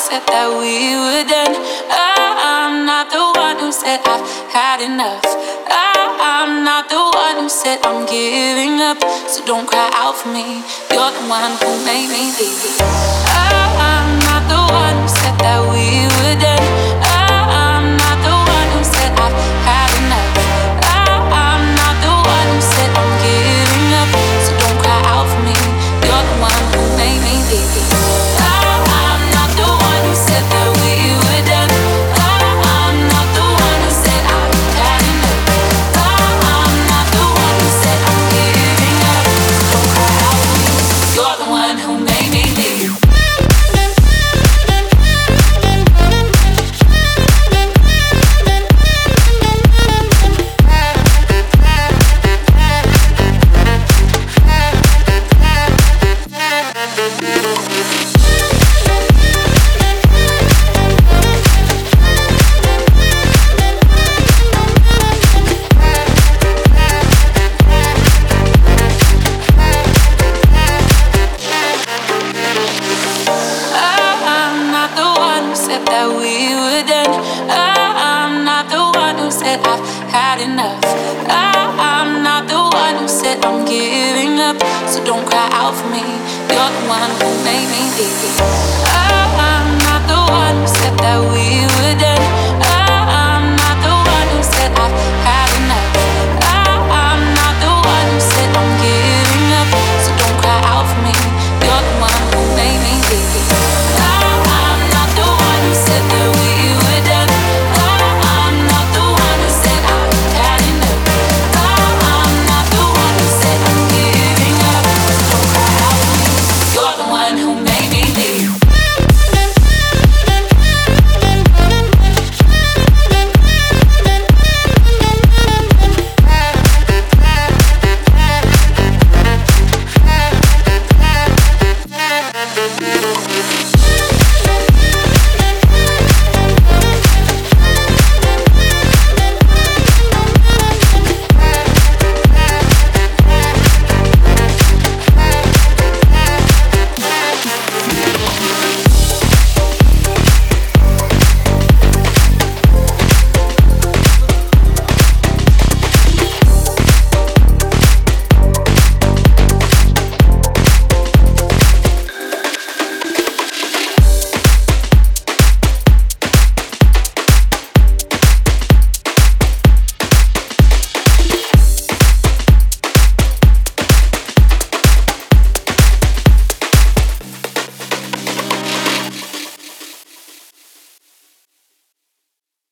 said that we would end. I'm not the one who said I've had enough. I'm not the one who said I'm giving up. So don't cry out for me. You're the one who made me leave. I'm not the one who said that we would end. I'm not the one who said I've had enough. I'm not the one who said I'm giving up. So don't cry out for me. You're the one who made me leave. I'm not the one who said that we would end. I'm not the one who said I've had enough. I'm not the one who said I'm giving up. So don't cry out for me. You're the one who made me leave. I'm not the one who said that we would end. I'm not the one who said I've had enough. I'm not the one who said I'm giving up. So don't cry out for me. You're the one who made me leave. I'm not the one who said that we would end.